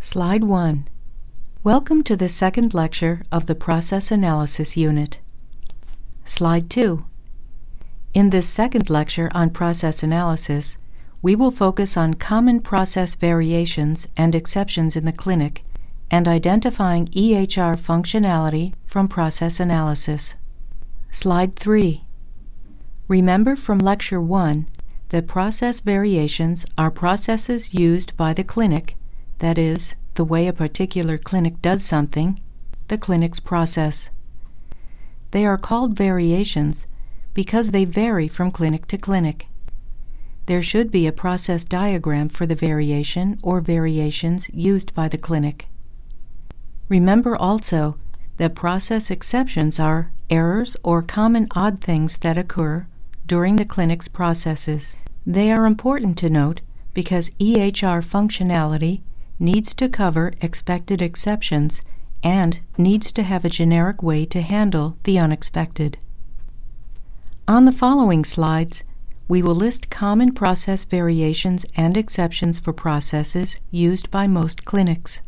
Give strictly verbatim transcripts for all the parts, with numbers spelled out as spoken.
Slide one. Welcome to the second lecture of the Process Analysis Unit. Slide two. In this second lecture on process analysis, we will focus on common process variations and exceptions in the clinic and identifying E H R functionality from process analysis. Slide three. Remember from Lecture one that process variations are processes used by the clinic, that is, the way a particular clinic does something, the clinic's process. They are called variations because they vary from clinic to clinic. There should be a process diagram for the variation or variations used by the clinic. Remember also that process exceptions are errors or common odd things that occur during the clinic's processes. They are important to note because E H R functionality needs to cover expected exceptions and needs to have a generic way to handle the unexpected. On the following slides, we will list common process variations and exceptions for processes used by most clinics.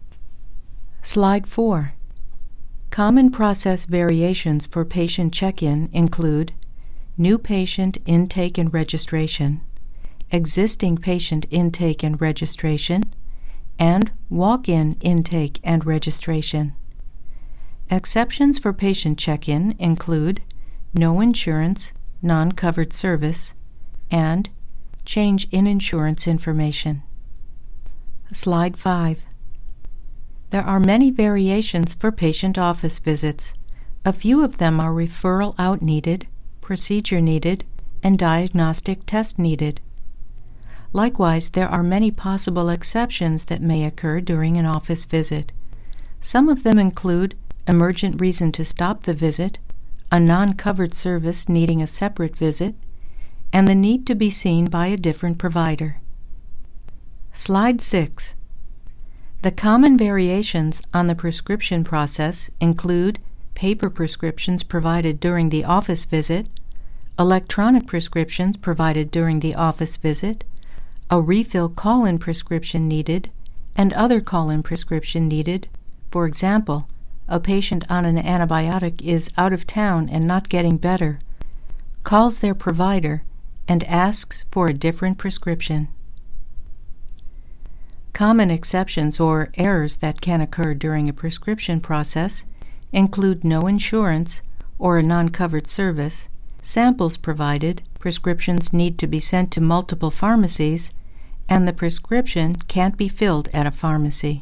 Slide four. Common process variations for patient check-in include new patient intake and registration, existing patient intake and registration, and walk-in intake and registration. Exceptions for patient check-in include no insurance, non-covered service, and change in insurance information. Slide five. There are many variations for patient office visits. A few of them are referral out needed, procedure needed, and diagnostic test needed. Likewise, there are many possible exceptions that may occur during an office visit. Some of them include emergent reason to stop the visit, a non-covered service needing a separate visit, and the need to be seen by a different provider. Slide six. The common variations on the prescription process include paper prescriptions provided during the office visit, electronic prescriptions provided during the office visit, a refill call-in prescription needed, and other call-in prescription needed. For example, a patient on an antibiotic is out of town and not getting better, calls their provider, and asks for a different prescription. Common exceptions or errors that can occur during a prescription process include no insurance or a non-covered service, samples provided, prescriptions need to be sent to multiple pharmacies, and the prescription can't be filled at a pharmacy.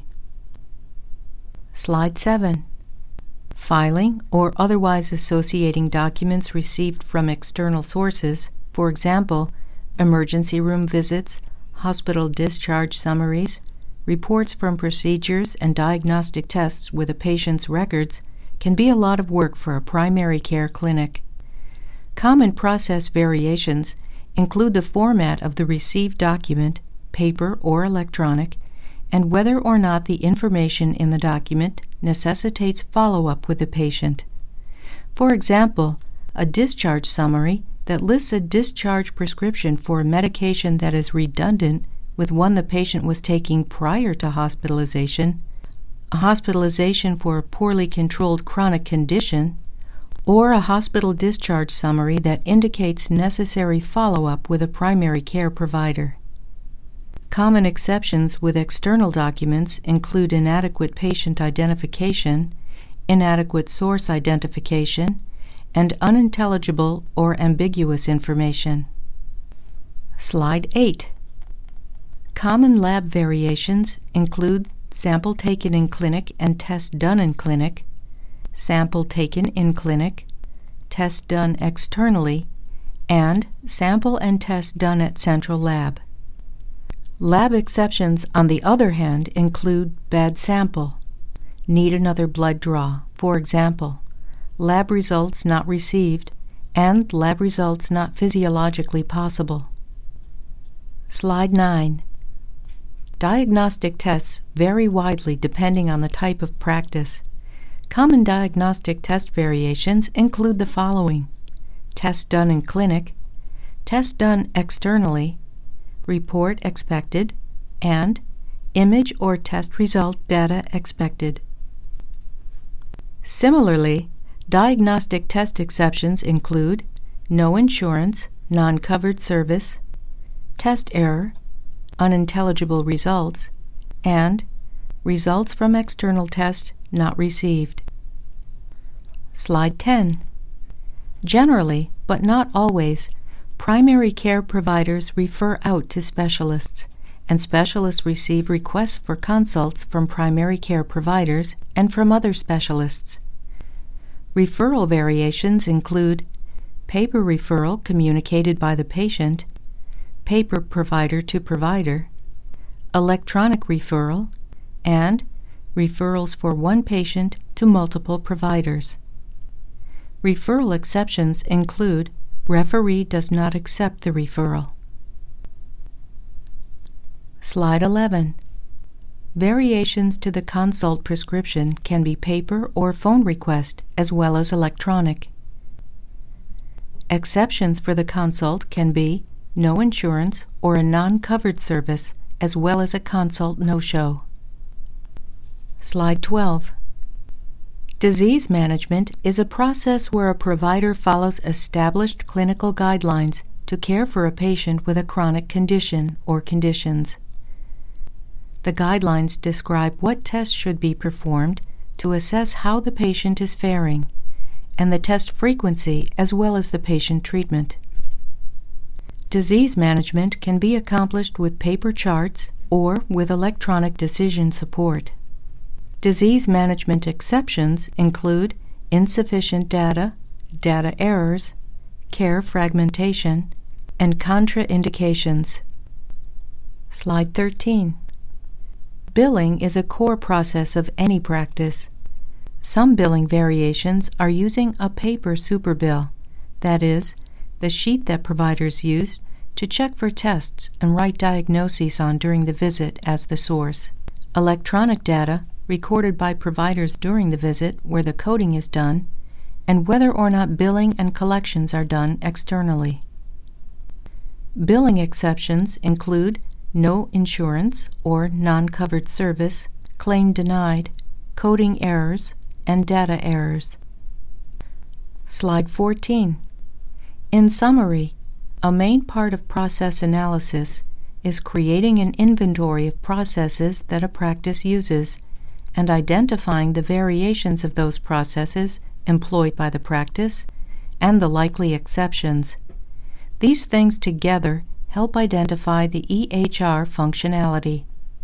Slide seven. Filing or otherwise associating documents received from external sources, for example, emergency room visits, hospital discharge summaries, reports from procedures and diagnostic tests with a patient's records, can be a lot of work for a primary care clinic. Common process variations include the format of the received document, paper or electronic, and whether or not the information in the document necessitates follow-up with the patient. For example, a discharge summary that lists a discharge prescription for a medication that is redundant with one the patient was taking prior to hospitalization, a hospitalization for a poorly controlled chronic condition, or a hospital discharge summary that indicates necessary follow-up with a primary care provider. Common exceptions with external documents include inadequate patient identification, inadequate source identification, and unintelligible or ambiguous information. Slide eight. Common lab variations include sample taken in clinic and test done in clinic, sample taken in clinic, test done externally, and sample and test done at central lab. Lab exceptions, on the other hand, include bad sample, need another blood draw, for example, lab results not received, and lab results not physiologically possible. Slide nine. Diagnostic tests vary widely depending on the type of practice. Common diagnostic test variations include the following: test done in clinic, test done externally, report expected, and image or test result data expected. Similarly, diagnostic test exceptions include no insurance, non-covered service, test error, unintelligible results, and results from external test not received. Slide ten. Generally, but not always, primary care providers refer out to specialists, and specialists receive requests for consults from primary care providers and from other specialists. Referral variations include paper referral communicated by the patient, paper provider to provider, electronic referral, and referrals for one patient to multiple providers. Referral exceptions include referee does not accept the referral. Slide eleven. Variations to the consult prescription can be paper or phone request as well as electronic. Exceptions for the consult can be no insurance or a non-covered service as well as a consult no-show. Slide twelve. Disease management is a process where a provider follows established clinical guidelines to care for a patient with a chronic condition or conditions. The guidelines describe what tests should be performed to assess how the patient is faring, and the test frequency as well as the patient treatment. Disease management can be accomplished with paper charts or with electronic decision support. Disease management exceptions include insufficient data, data errors, care fragmentation, and contraindications. Slide thirteen. Billing is a core process of any practice. Some billing variations are using a paper superbill, that is, the sheet that providers use to check for tests and write diagnoses on during the visit as the source. Electronic data recorded by providers during the visit where the coding is done, and whether or not billing and collections are done externally. Billing exceptions include no insurance or non-covered service, claim denied, coding errors, and data errors. Slide fourteen. In summary, a main part of process analysis is creating an inventory of processes that a practice uses and identifying the variations of those processes employed by the practice and the likely exceptions. These things together help identify the E H R functionality.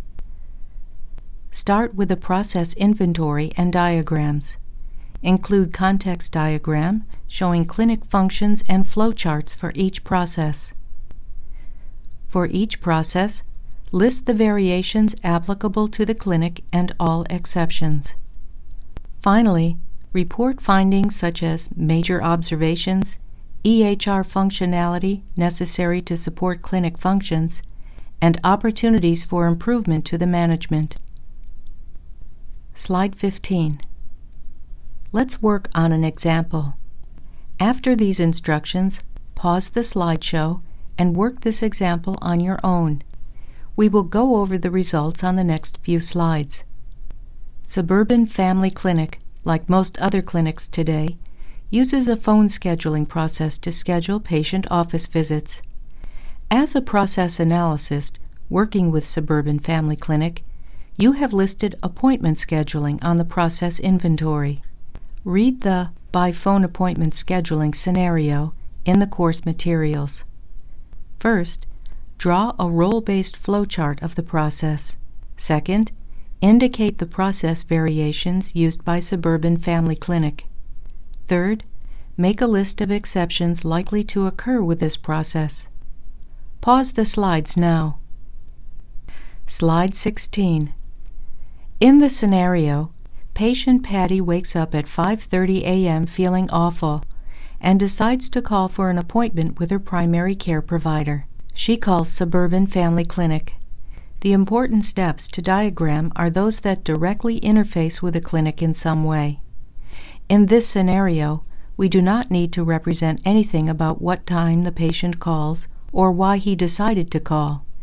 Start with the process inventory and diagrams. Include context diagram showing clinic functions and flowcharts for each process. For each process, list the variations applicable to the clinic and all exceptions. Finally, report findings such as major observations, E H R functionality necessary to support clinic functions, and opportunities for improvement to the management. Slide fifteen. Let's work on an example. After these instructions, pause the slideshow and work this example on your own. We will go over the results on the next few slides. Suburban Family Clinic, like most other clinics today, uses a phone scheduling process to schedule patient office visits. As a process analyst working with Suburban Family Clinic, you have listed appointment scheduling on the process inventory. Read the by phone appointment scheduling scenario in the course materials. First, draw a role-based flowchart of the process. Second, indicate the process variations used by Suburban Family Clinic. Third, make a list of exceptions likely to occur with this process. Pause the slides now. Slide sixteen. In the scenario, patient Patty wakes up at five thirty a m feeling awful and decides to call for an appointment with her primary care provider. She calls Suburban Family Clinic. The important steps to diagram are those that directly interface with the clinic in some way. In this scenario, we do not need to represent anything about what time the patient calls or why he decided to call.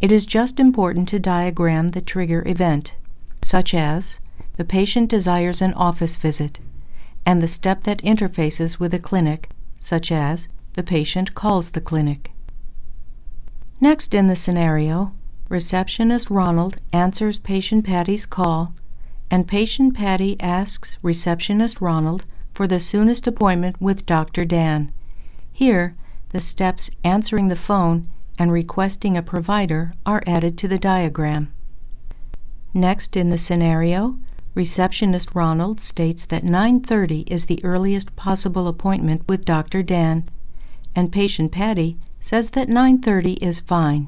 It is just important to diagram the trigger event, such as the patient desires an office visit, and the step that interfaces with the clinic, such as the patient calls the clinic. Next in the scenario, receptionist Ronald answers patient Patty's call, and patient Patty asks receptionist Ronald for the soonest appointment with Doctor Dan. Here, the steps answering the phone and requesting a provider are added to the diagram. Next in the scenario, receptionist Ronald states that nine thirty is the earliest possible appointment with Doctor Dan, and patient Patty says that nine thirty is fine.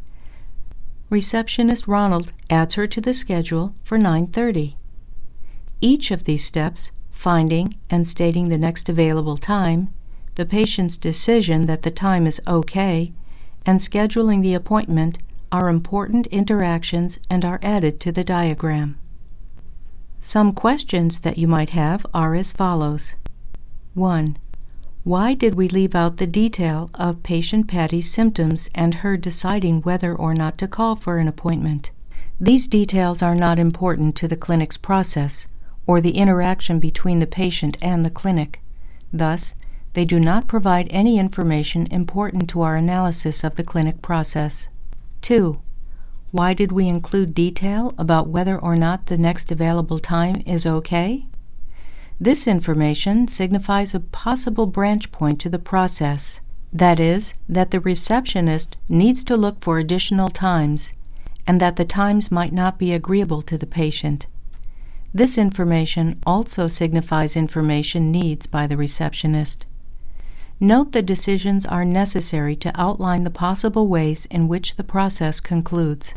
Receptionist Ronald adds her to the schedule for nine thirty. Each of these steps, finding and stating the next available time, the patient's decision that the time is okay, and scheduling the appointment are important interactions and are added to the diagram. Some questions that you might have are as follows. one. Why did we leave out the detail of patient Patty's symptoms and her deciding whether or not to call for an appointment? These details are not important to the clinic's process or the interaction between the patient and the clinic. Thus, they do not provide any information important to our analysis of the clinic process. two. Why did we include detail about whether or not the next available time is okay? This information signifies a possible branch point to the process. That is, that the receptionist needs to look for additional times, and that the times might not be agreeable to the patient. This information also signifies information needs by the receptionist. Note the decisions are necessary to outline the possible ways in which the process concludes.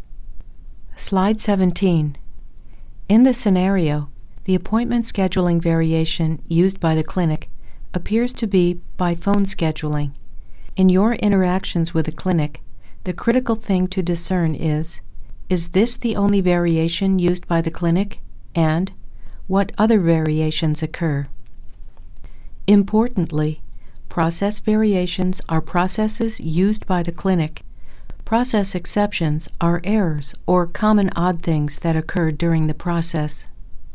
Slide seventeen. In the scenario, the appointment scheduling variation used by the clinic appears to be by phone scheduling. In your interactions with the clinic, the critical thing to discern is, is this the only variation used by the clinic, and what other variations occur? Importantly, process variations are processes used by the clinic. Process exceptions are errors or common odd things that occur during the process.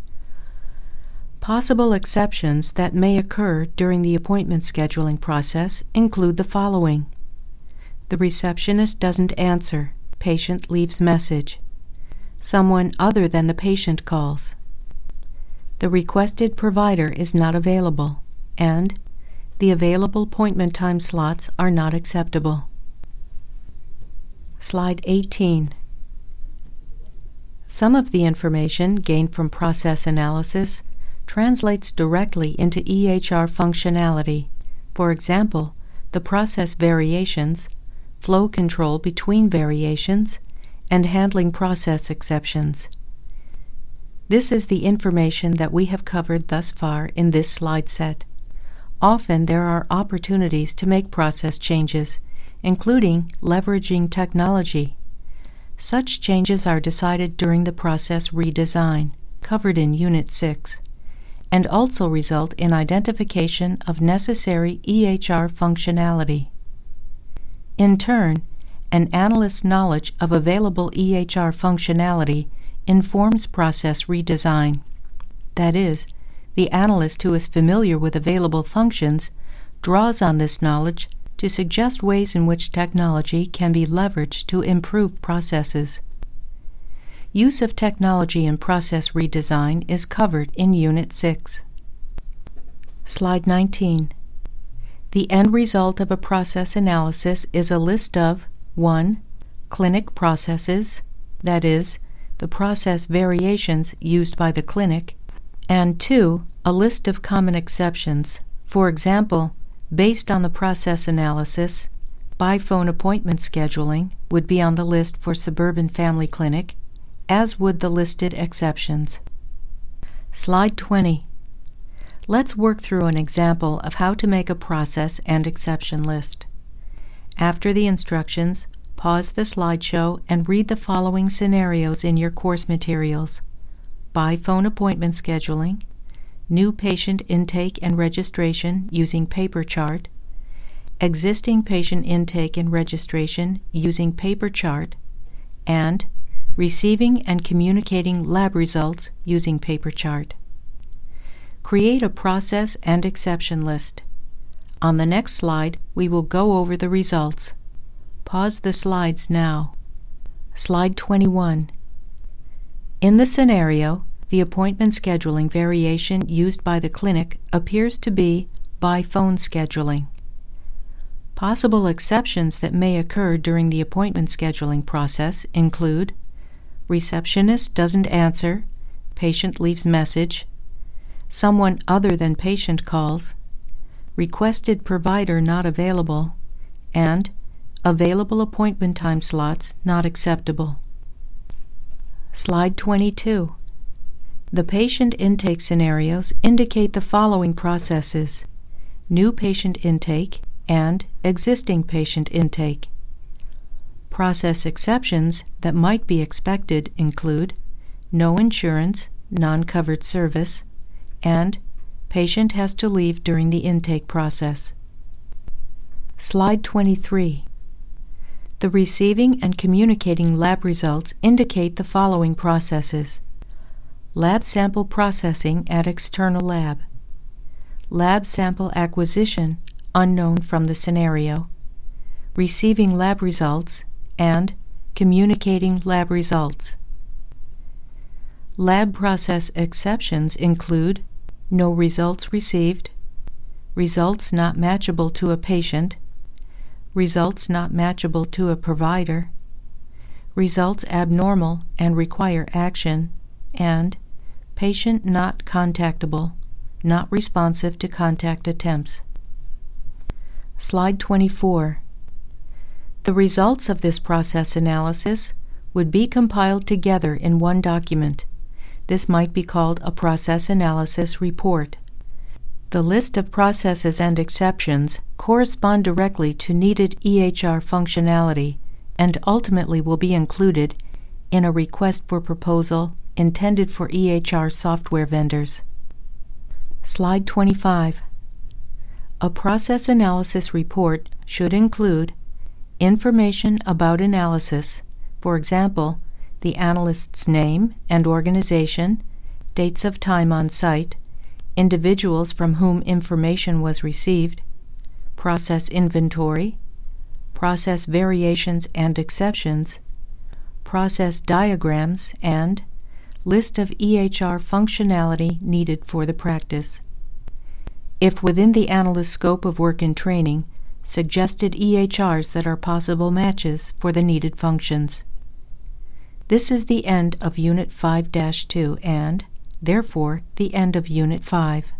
Possible exceptions that may occur during the appointment scheduling process include the following. The receptionist doesn't answer, patient leaves message. Someone other than the patient calls. The requested provider is not available, and the available appointment time slots are not acceptable. Slide eighteen. Some of the information gained from process analysis translates directly into E H R functionality. For example, the process variations, flow control between variations, and handling process exceptions. This is the information that we have covered thus far in this slide set. Often there are opportunities to make process changes, including leveraging technology. Such changes are decided during the process redesign, covered in Unit six, and also result in identification of necessary E H R functionality. In turn, an analyst's knowledge of available E H R functionality informs process redesign. That is, the analyst who is familiar with available functions draws on this knowledge to suggest ways in which technology can be leveraged to improve processes. Use of technology in process redesign is covered in Unit six. Slide nineteen. The end result of a process analysis is a list of one. Clinic processes, that is, the process variations used by the clinic, and two. A list of common exceptions. For example, based on the process analysis, by phone appointment scheduling would be on the list for Suburban Family Clinic, as would the listed exceptions. Slide twenty. Let's work through an example of how to make a process and exception list. After the instructions, pause the slideshow and read the following scenarios in your course materials: by phone appointment scheduling, new patient intake and registration using paper chart, existing patient intake and registration using paper chart, and receiving and communicating lab results using paper chart. Create a process and exception list. On the next slide, we will go over the results. Pause the slides now. Slide twenty-one. In the scenario, the appointment scheduling variation used by the clinic appears to be by phone scheduling. Possible exceptions that may occur during the appointment scheduling process include receptionist doesn't answer, patient leaves message, someone other than patient calls, requested provider not available, and available appointment time slots not acceptable. Slide twenty-two. The patient intake scenarios indicate the following processes: new patient intake and existing patient intake. Process exceptions that might be expected include no insurance, non-covered service, and patient has to leave during the intake process. Slide twenty-three. The receiving and communicating lab results indicate the following processes: lab sample processing at external lab, lab sample acquisition unknown from the scenario, receiving lab results, and communicating lab results. Lab process exceptions include no results received, results not matchable to a patient, results not matchable to a provider, results abnormal and require action, and patient not contactable, not responsive to contact attempts. Slide twenty-four. The results of this process analysis would be compiled together in one document. This might be called a process analysis report. The list of processes and exceptions correspond directly to needed E H R functionality and ultimately will be included in a request for proposal intended for E H R software vendors. Slide twenty-five. A process analysis report should include information about analysis, for example, the analyst's name and organization, dates of time on site, individuals from whom information was received, process inventory, process variations and exceptions, process diagrams, and list of E H R functionality needed for the practice. If within the analyst's scope of work and training, suggested E H Rs that are possible matches for the needed functions. This is the end of Unit five dash two and, therefore, the end of Unit five.